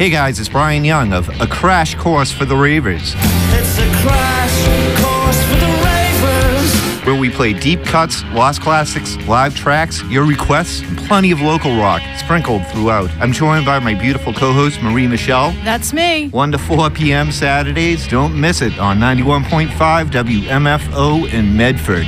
Hey guys, it's Brian Young of A Crash Course for the Ravers. It's a crash course for the Ravers. Where we play deep cuts, lost classics, live tracks, your requests, and plenty of local rock sprinkled throughout. I'm joined by my beautiful co-host, Marie Michelle. That's me. 1 to 4 p.m. Saturdays. Don't miss it on 91.5 WMFO in Medford.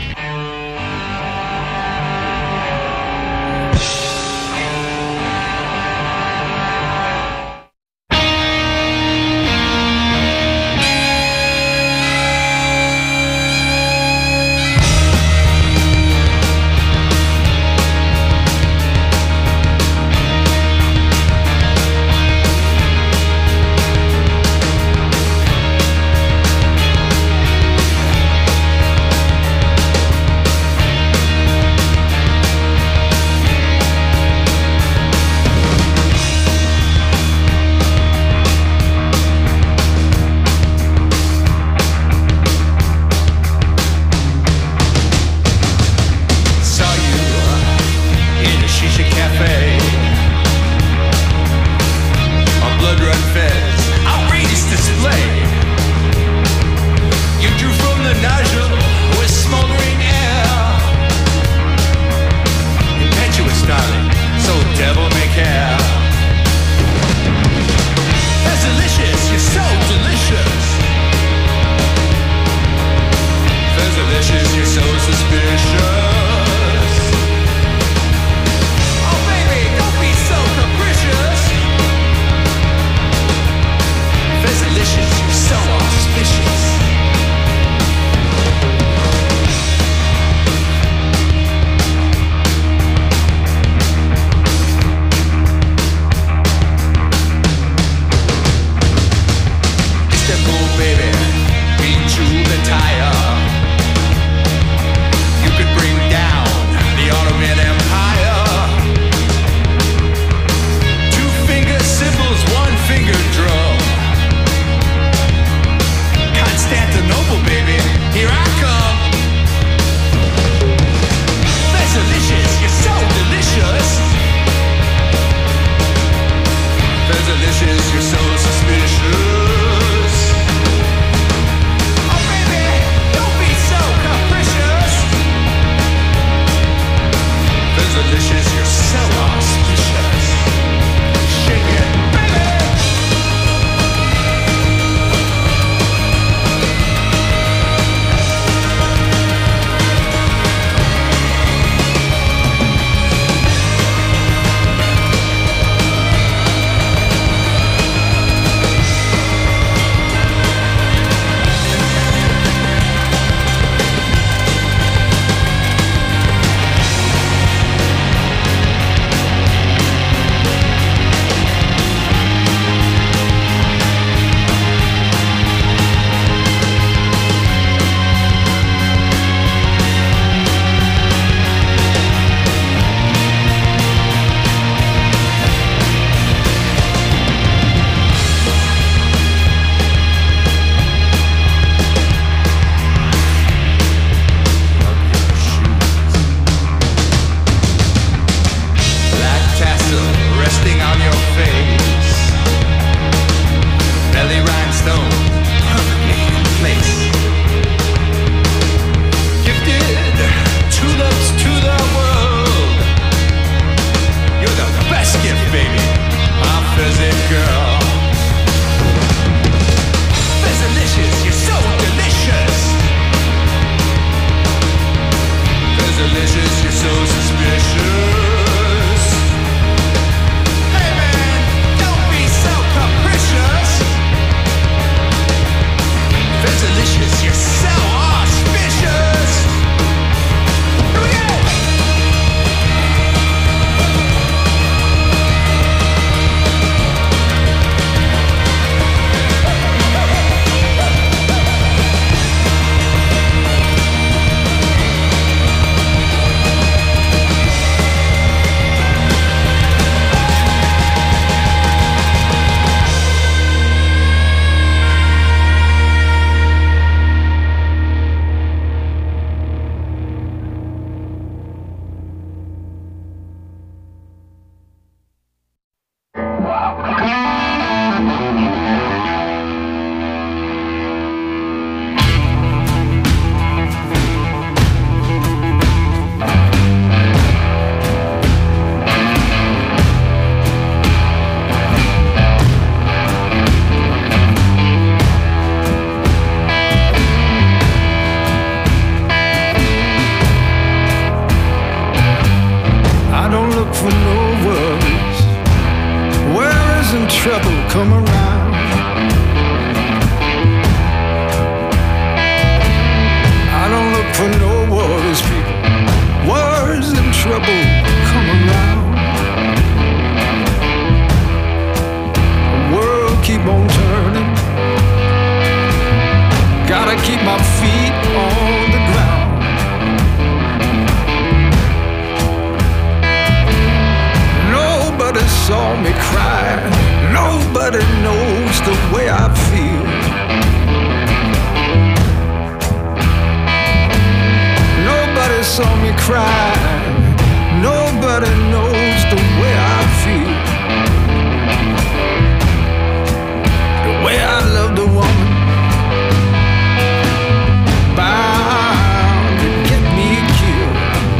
the way I feel. Nobody saw me cry. Nobody knows the way I feel. The way I love the woman bound to get me killed.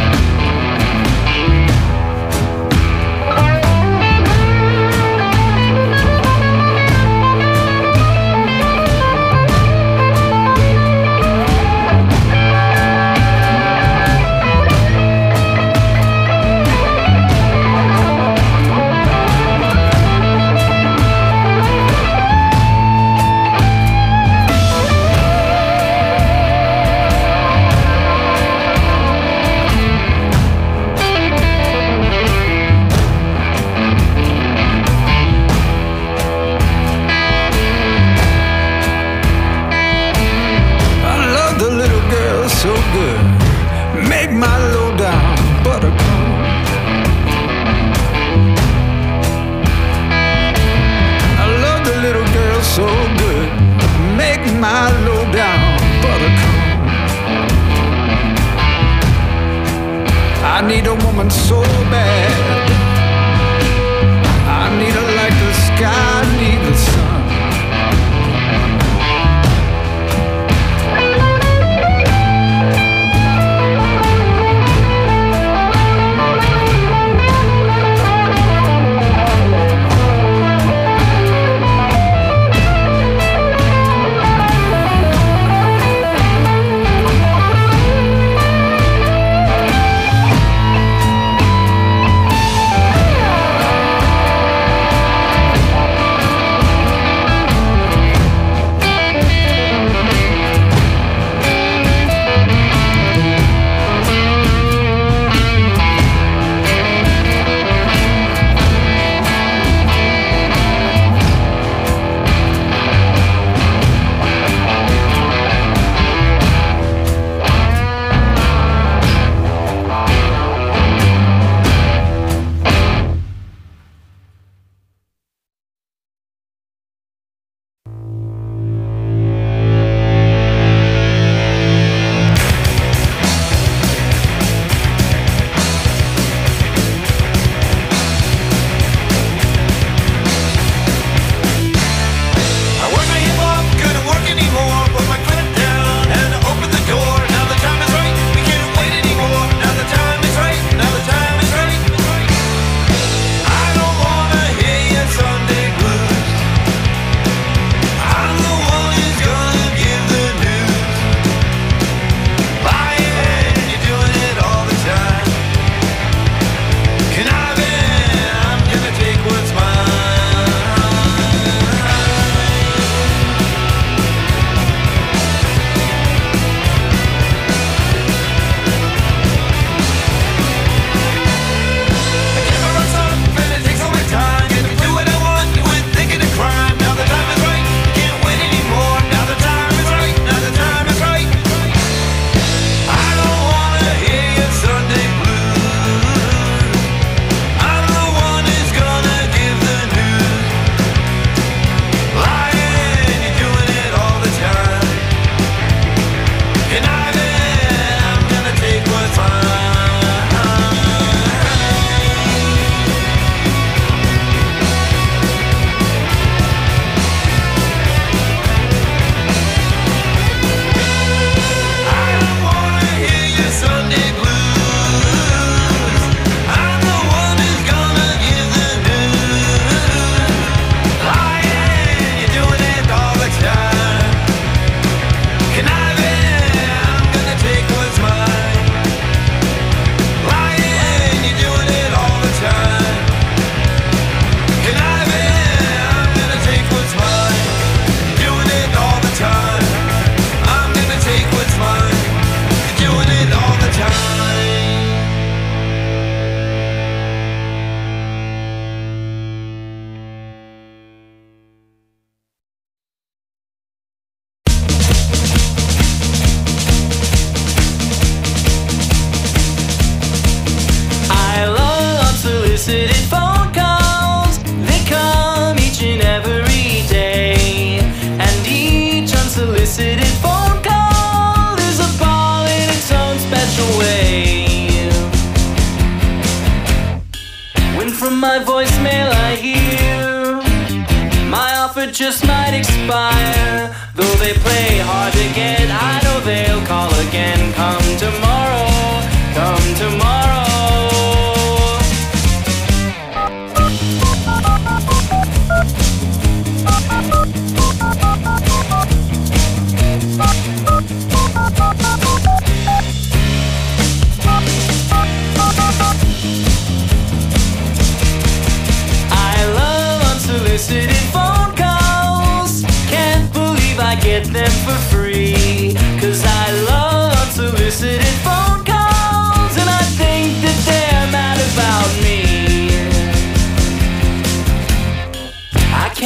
So good, make my low down buttercup. I love the little girl so good, make my low down buttercup. I need a woman so bad, I need her like the sky needs the sun. Unsolicited phone calls, they come each and every day.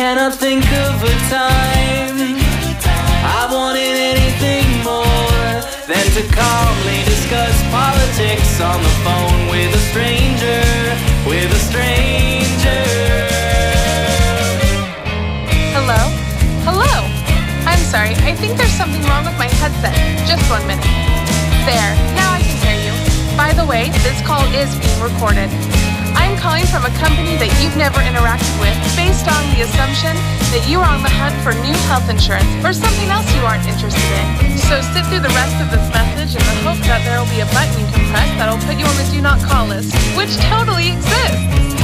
cannot think of a time I wanted anything more than to calmly discuss politics on the phone with a stranger, with a stranger. Hello? Hello? I'm sorry, I think there's something wrong with my headset. Just 1 minute. There, now I can hear you. By the way, this call is being recorded. I'm calling from a company that you've never interacted with based on the assumption that you are on the hunt for new health insurance or something else you aren't interested in. So sit through the rest of this message in the hope that there will be a button you can press that'll put you on the do not call list, which totally exists.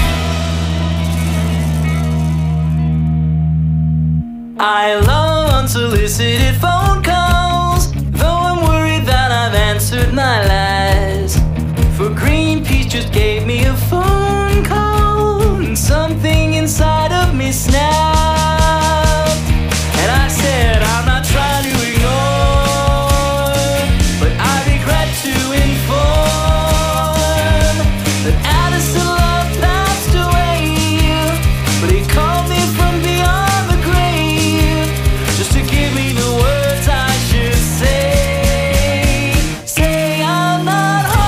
I love unsolicited phone calls, though I'm worried that I've answered my last. For Greenpeace just gave me a phone call, and something inside of me snapped. And I said, I'm not trying to ignore, but I regret to inform that Addison Love passed away. But he called me from beyond the grave, just to give me the words I should say. Say I'm not home.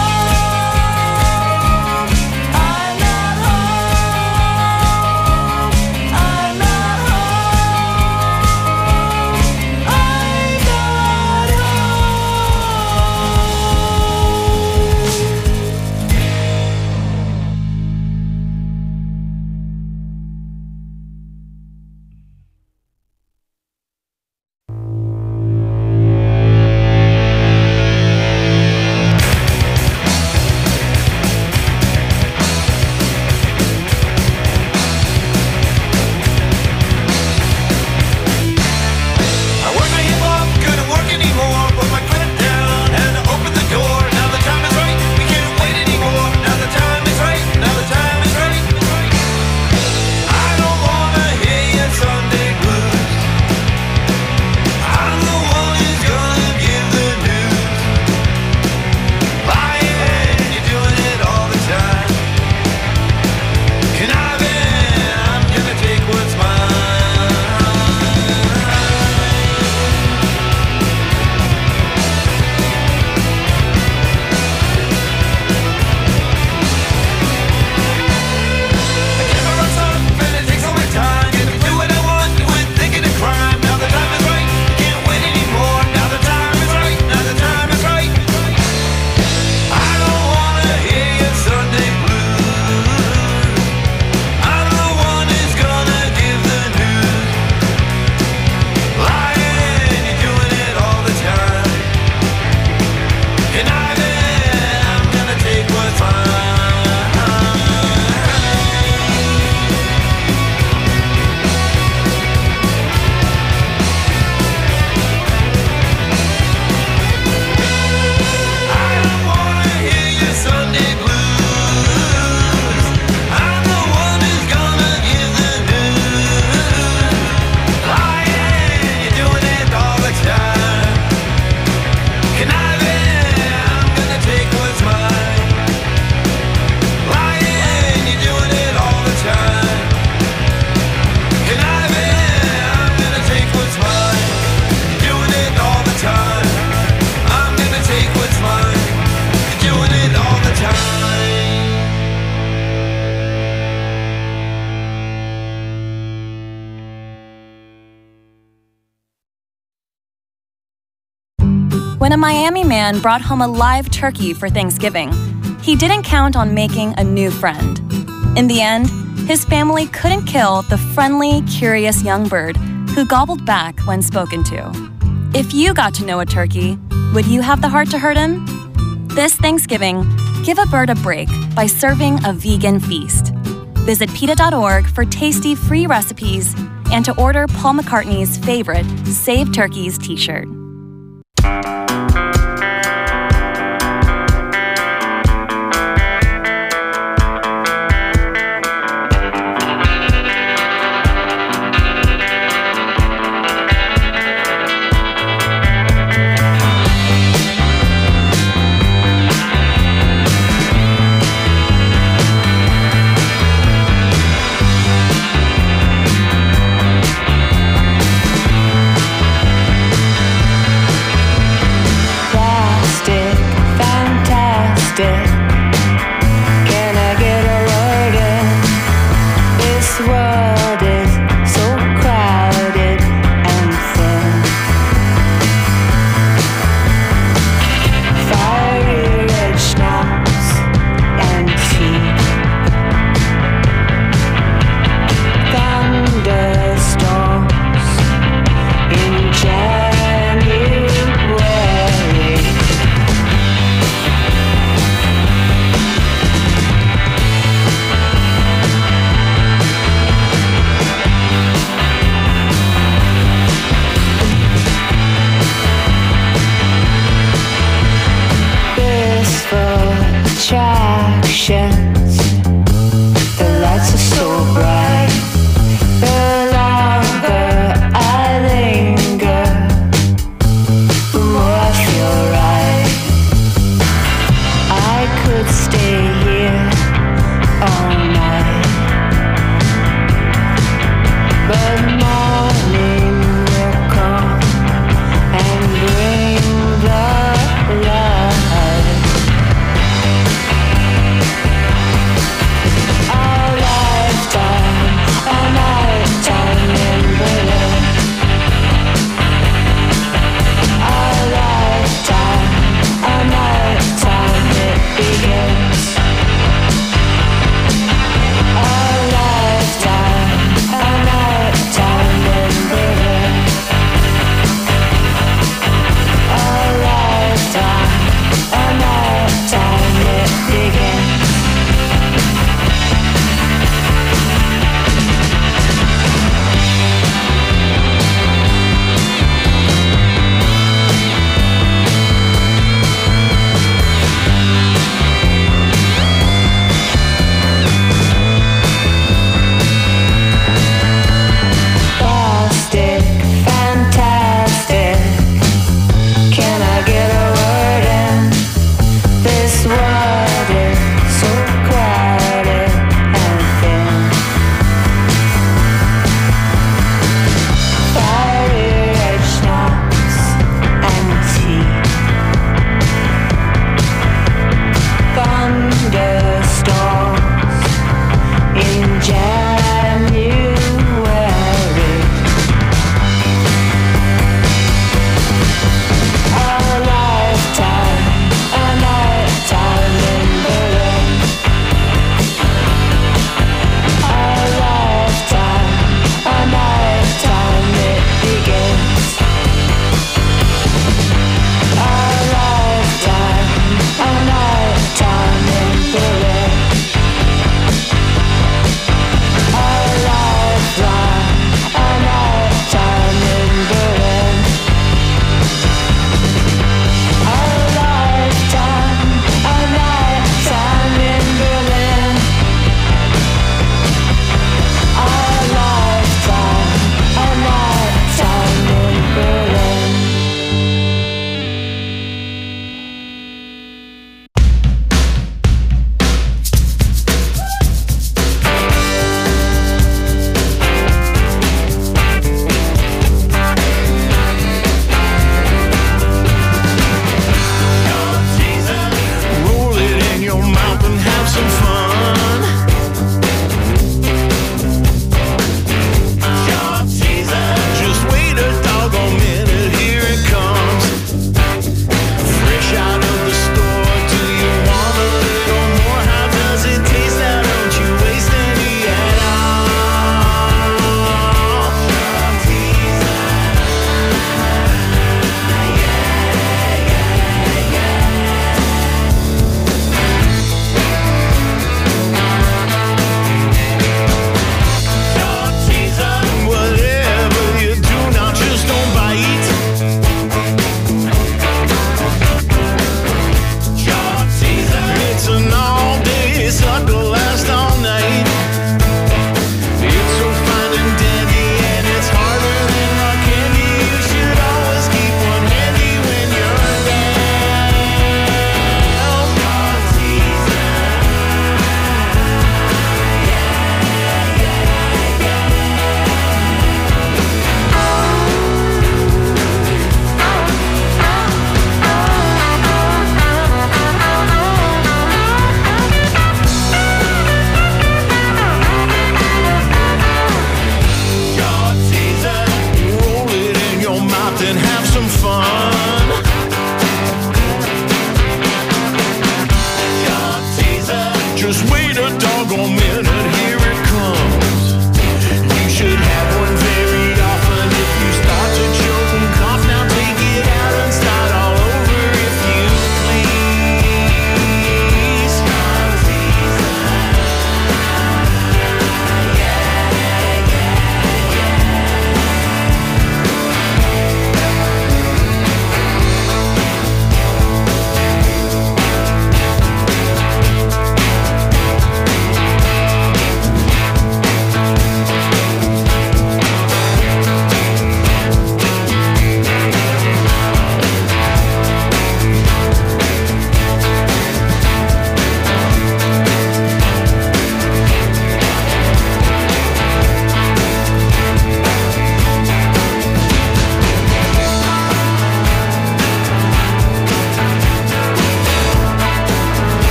When a Miami man brought home a live turkey for Thanksgiving, he didn't count on making a new friend. In the end, his family couldn't kill the friendly, curious young bird who gobbled back when spoken to. If you got to know a turkey, would you have the heart to hurt him? This Thanksgiving, give a bird a break by serving a vegan feast. Visit PETA.org for tasty free recipes and to order Paul McCartney's favorite Save Turkeys t-shirt.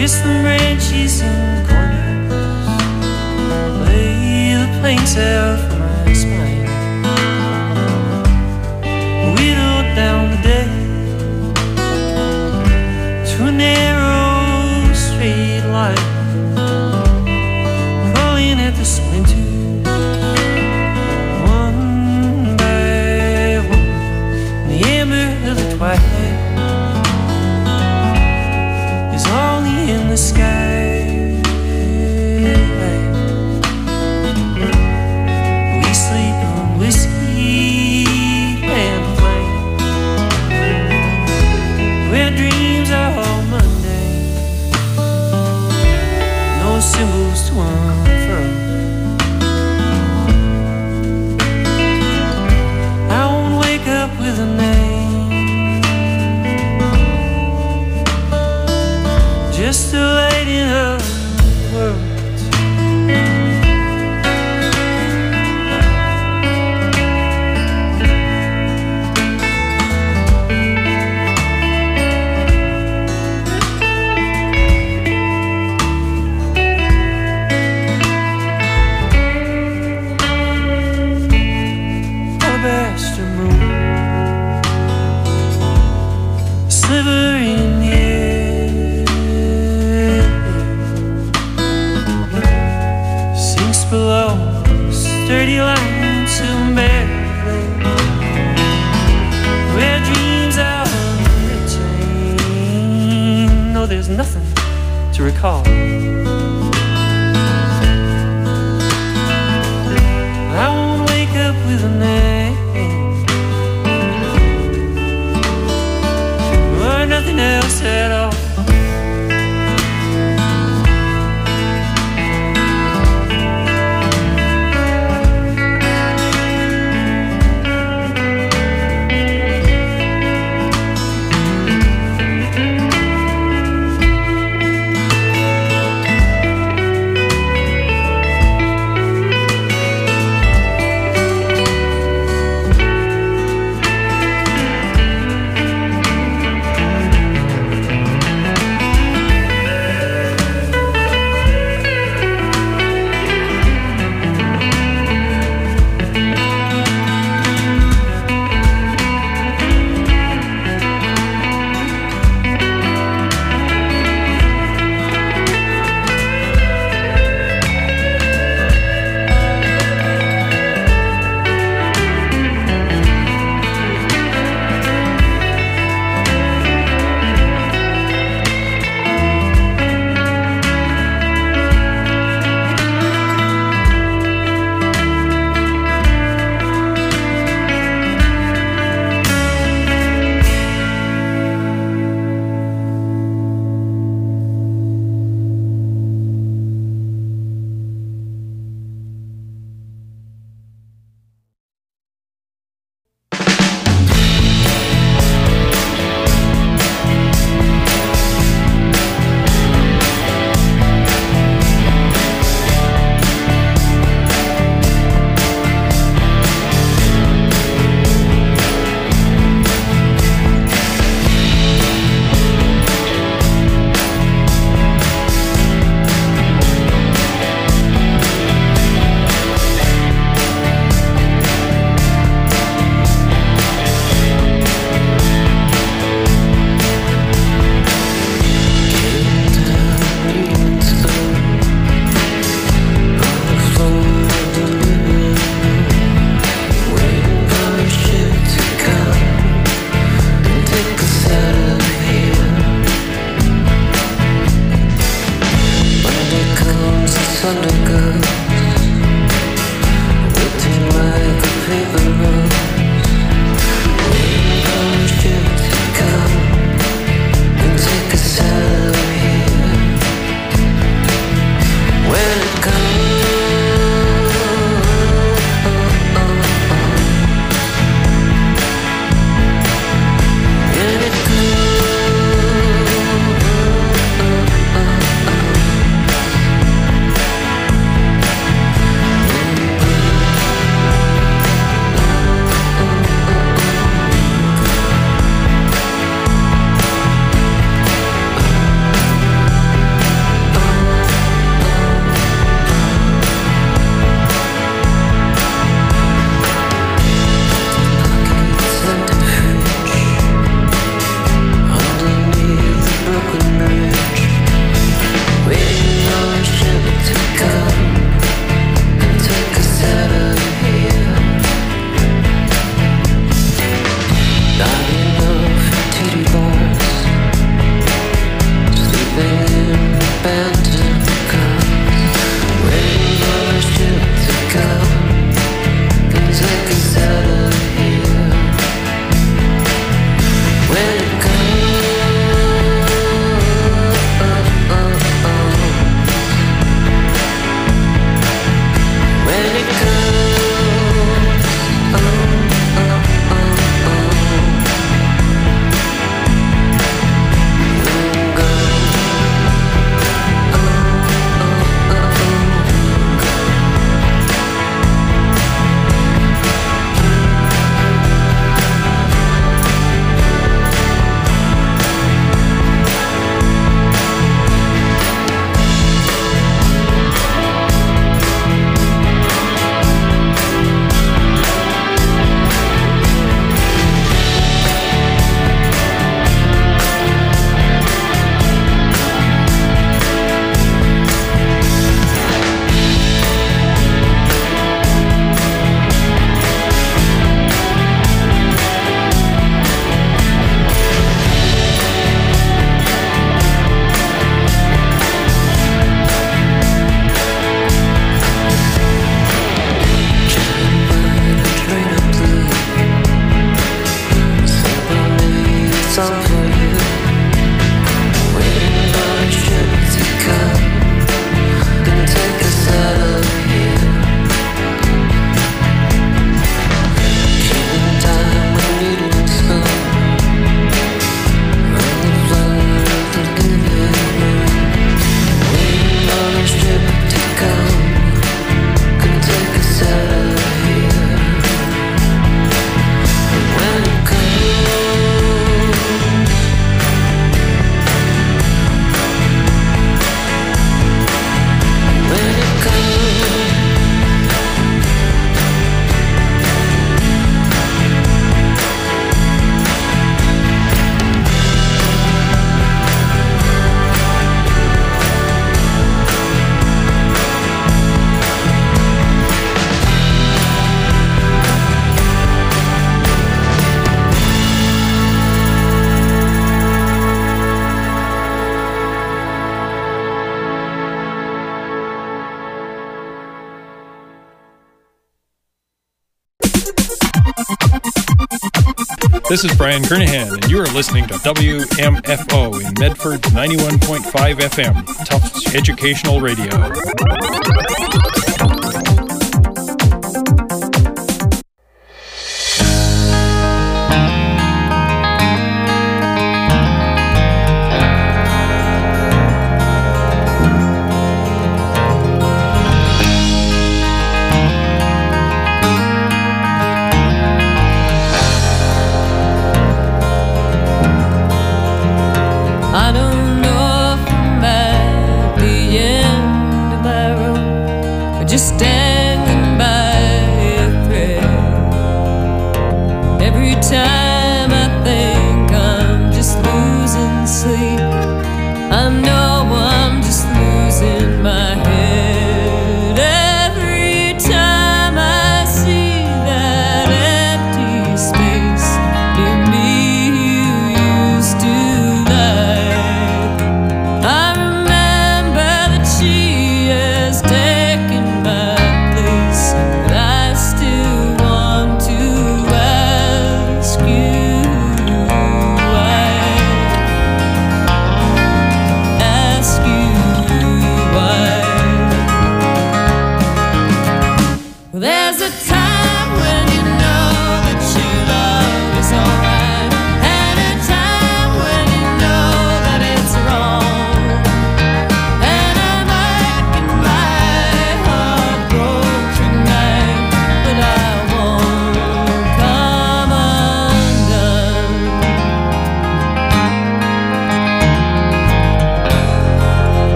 Twist the branches in corners, lay the planks out for my spine, whittle down the day to a narrow straight line, crawling at the splinters one by one in the amber of the twilight. Only in the sky, we sleep on whiskey and flame, where dreams are all mundane, no symbols to unfurl. I won't wake up with a name, just a light in a world. Alabaster moon, a sliver in the air, below sturdy lines of Maryland, where dreams are retained. No, there's nothing to recall. I won't wake up with a name or nothing else at all. This is Brian Kernahan, and you are listening to WMFO in Medford 91.5 FM, Tufts Educational Radio.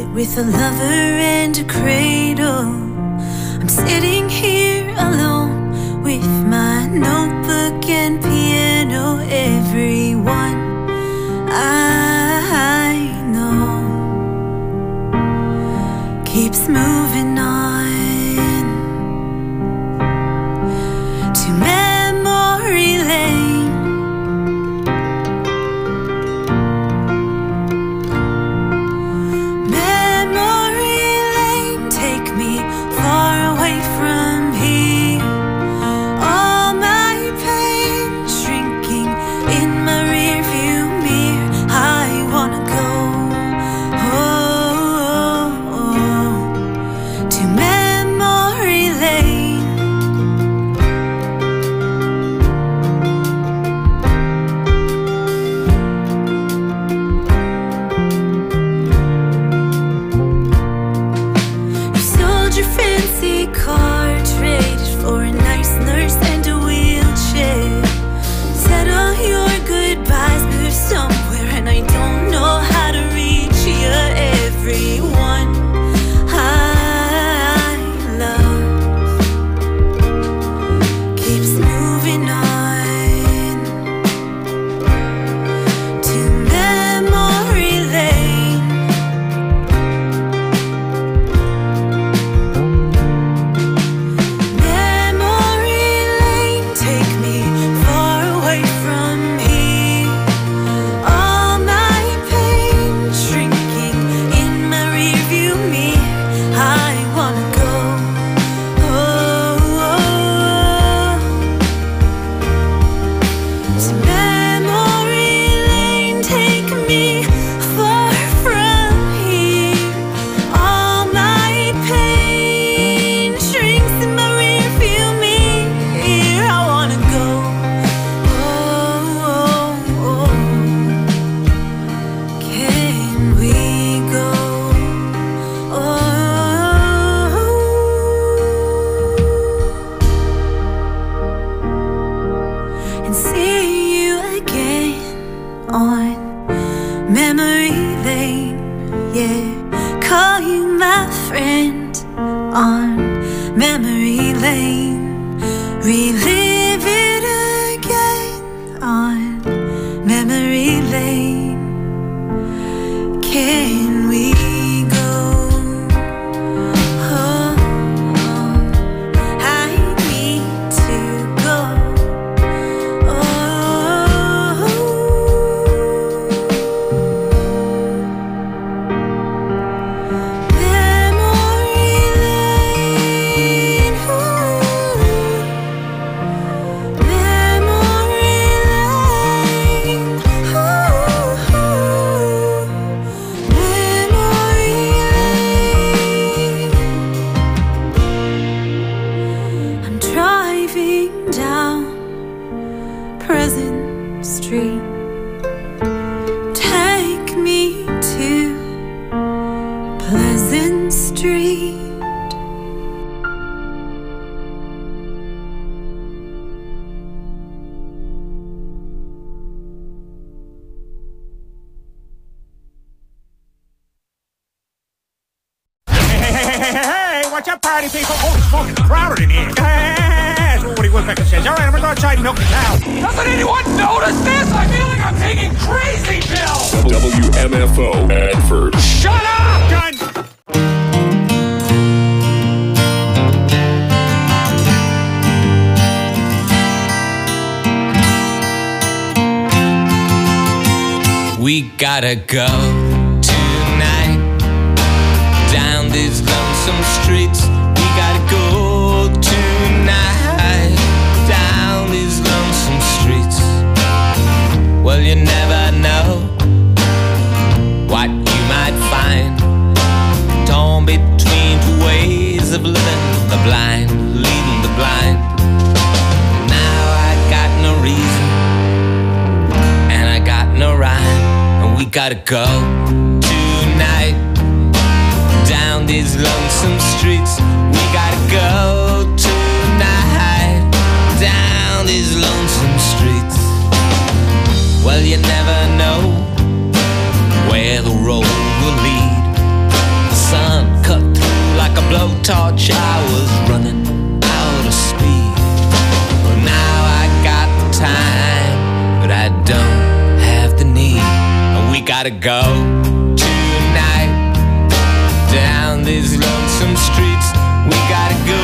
sit with a lover and a cradle. I'm sitting here alone with my notebook and piano. Everyone I know keeps moving on to memory lane. Memory lane, take me far away from here. All my pain shrinking in my rearview mirror. I wanna go to memory lane. You sold your fancy car, traded for a nice nurse and a wheelchair. Said all your goodbyes, moved somewhere, and I don't know how to reach you. Everyone I love keeps moving on to memory lane. Memory lane, take me far away from here. All my pain shrinking in my rearview mirror. I wanna go to memory lane. Take me far from here. All my pain shrinks in my rearview mirror. I wanna go. Can we go? And see you again on memory lane. Yeah, call you my friend on memory lane. Relive it again on memory lane. Can we go? I need to go. Memory lane. Memory lane. Memory lane. I'm driving down Pleasant Street. Take me to Pleasant Street. Hey, watch out, party people. Oh, it's fucking crowded in here. That's what Woody Woodpecker says. All right, I'm gonna go outside and milk the cow. Doesn't anyone notice this? I feel like I'm taking crazy pills. WMFO Medford. Shut up! Done! We gotta go tonight down these lonesome streets. We gotta go tonight down these lonesome streets. Well, you never know what you might find torn between two ways of living. The blind leading the blind. Now I got no reason and I got no rhyme. We gotta go tonight down these lonesome streets. We gotta go tonight down these lonesome streets. Well, you never know where the road will lead. torch, I was running out of speed. Well, now I got the time, but I don't have the need. We gotta go tonight down these lonesome streets. We gotta go